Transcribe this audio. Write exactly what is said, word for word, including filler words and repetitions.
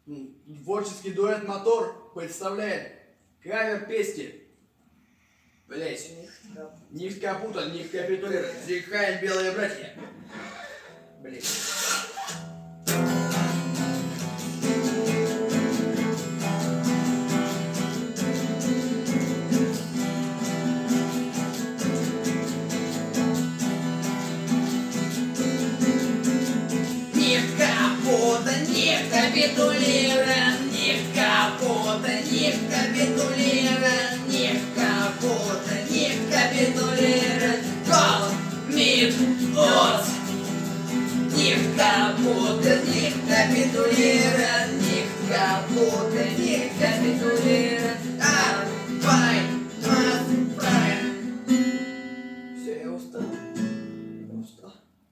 Творческий дуэт «Мотор» представляет кавер песни. Блять. Не капутан, не капитулирован. Зихаем белые братья. Блять. Не капитулирован, не капота, не капитулирован, не капота, не капитулирован. Гол, мид, от. Не капота, не капитулирован, не капота, не капитулирован.